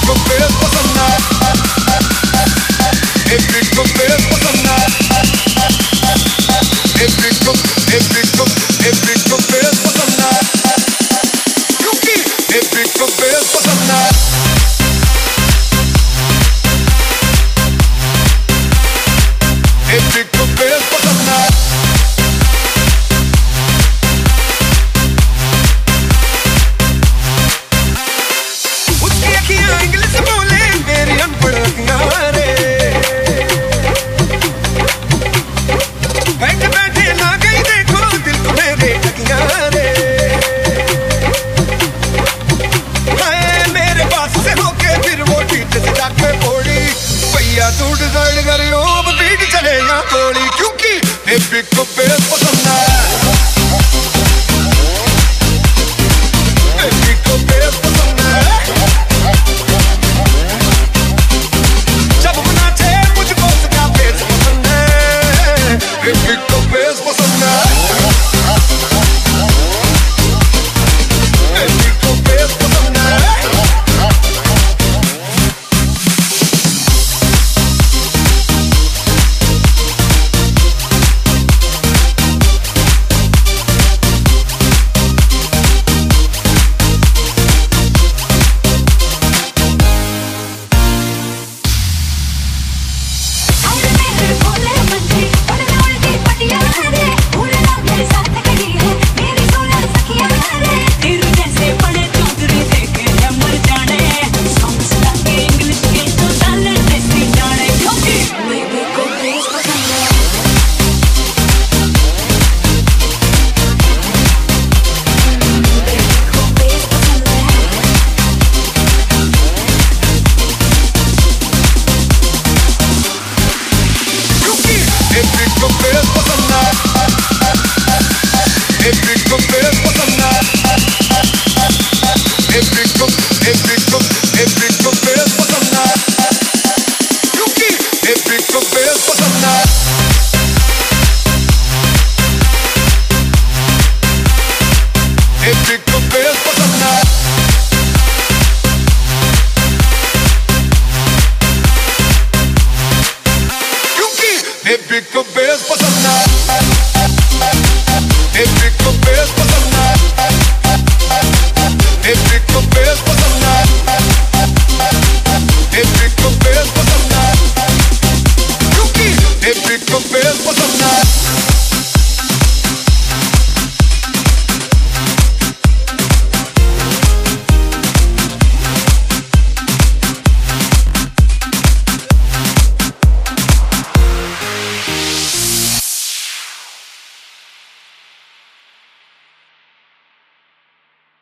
को बेस पसंद है, एक बिग को बेस पसंद है, एक बिग को बेस पसंद है, क्योंकि एक बिग को बेस पसंद है। एक बिग को बेस पसंद है। उसकी अखियां इंग्लिश बोले, मेरी अनपढ़ अखियां रे। बैठे बैठे ना गई देखो दिल को मेरे अखियां रे। हाय मेरे पास से होके फिर वो टीट से जाके बोली, भैया तू डिसाइड करियो बीट चले या गोली, क्योंकि एक बिग को बेस पसंद है।